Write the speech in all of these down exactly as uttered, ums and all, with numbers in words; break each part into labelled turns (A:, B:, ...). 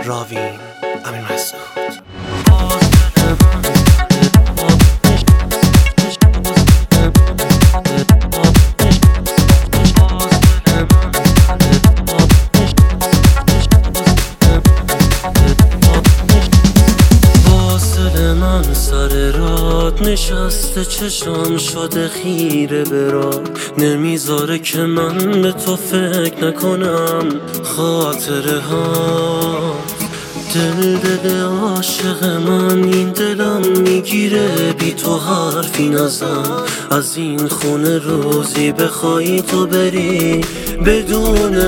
A: راوین امین مسعود. من سر راد نشسته، چشام شده خیره به راه، نمیذاره که من به تو فکر نکنم. خاطره ها دل دل عاشق من، این دلم میگیره بی تو حرفی نزن. از این خونه روزی بخوای تو بری بدون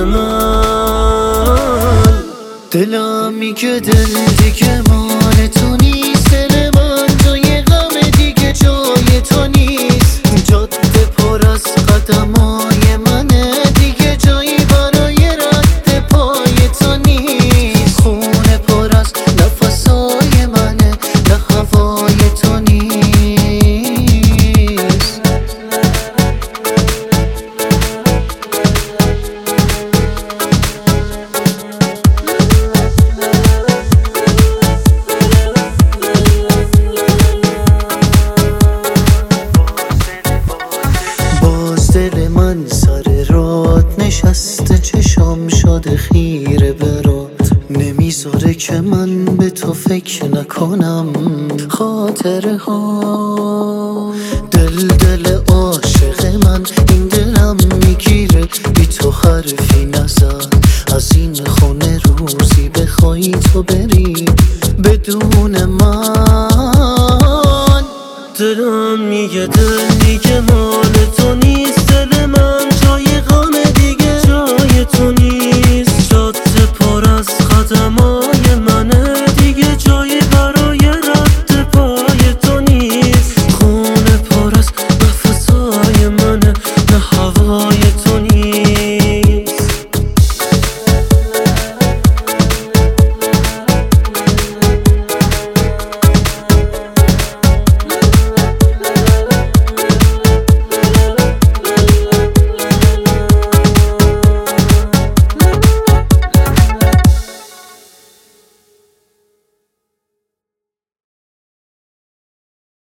A: من، دلم میگه دل دیگه مال تو نیست، دل من جای غم دیگه جای تو نیست. جاده پر از قدمای منه، دیگه جایی برای رد پای تو نیست. خونه پر از نفسای منه، نه هوای تو نیست. دل من سر راد نشسته، چشام شده خیره برات، نمیذاره که من به تو فکر نکنم. خاطره ها دل دل عاشق من، این دلم میگیره بی تو حرفی نزن. از این خونه روزی بخوای تو بری بدون من، دلم میگه دل دیگه مال تو